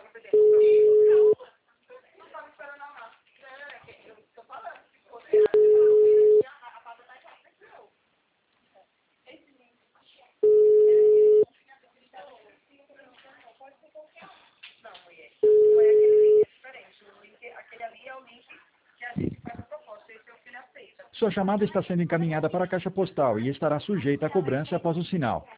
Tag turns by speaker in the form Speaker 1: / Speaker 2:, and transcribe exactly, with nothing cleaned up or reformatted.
Speaker 1: Sua chamada está sendo encaminhada para a caixa postal e estará sujeita a cobrança após o sinal.